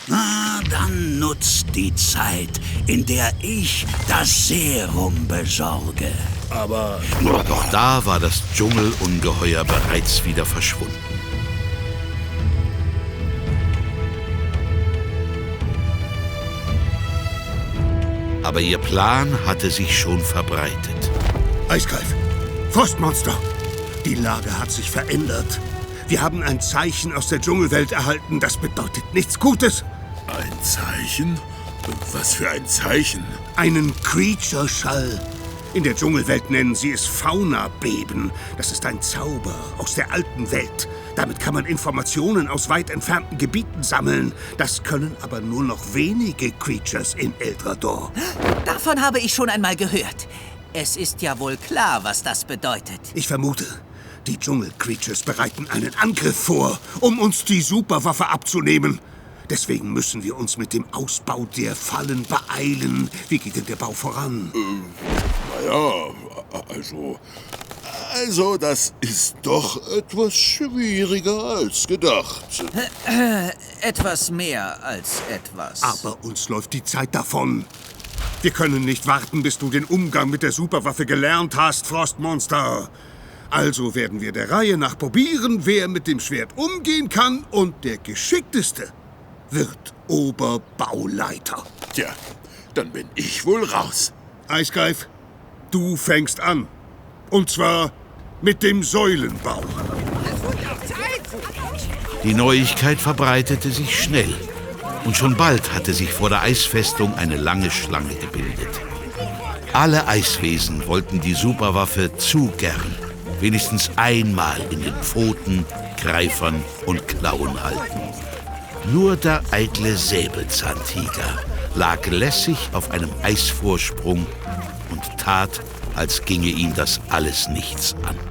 Na, dann nutzt die Zeit, in der ich das Serum besorge. Aber Doch da war das Dschungelungeheuer bereits wieder verschwunden. Aber ihr Plan hatte sich schon verbreitet. Eiskalt! Frostmonster! Die Lage hat sich verändert. Wir haben ein Zeichen aus der Dschungelwelt erhalten. Das bedeutet nichts Gutes. Ein Zeichen? Was für ein Zeichen? Einen Creature-Schall. In der Dschungelwelt nennen sie es Fauna-Beben. Das ist ein Zauber aus der alten Welt. Damit kann man Informationen aus weit entfernten Gebieten sammeln. Das können aber nur noch wenige Creatures in Eldrador. Davon habe ich schon einmal gehört. Es ist ja wohl klar, was das bedeutet. Ich vermute, die Dschungel-Creatures bereiten einen Angriff vor, um uns die Superwaffe abzunehmen. Deswegen müssen wir uns mit dem Ausbau der Fallen beeilen. Wie geht denn der Bau voran? Also, das ist doch etwas schwieriger als gedacht. Etwas mehr als etwas. Aber uns läuft die Zeit davon. Wir können nicht warten, bis du den Umgang mit der Superwaffe gelernt hast, Frostmonster. Also werden wir der Reihe nach probieren, wer mit dem Schwert umgehen kann, und der Geschickteste wird Oberbauleiter. Tja, dann bin ich wohl raus. Eisgreif, du fängst an. Und zwar mit dem Säulenbau. Die Neuigkeit verbreitete sich schnell. Und schon bald hatte sich vor der Eisfestung eine lange Schlange gebildet. Alle Eiswesen wollten die Superwaffe zu gern wenigstens einmal in den Pfoten, Greifern und Klauen halten. Nur der eitle Säbelzahntiger lag lässig auf einem Eisvorsprung und tat, als ginge ihn das alles nichts an.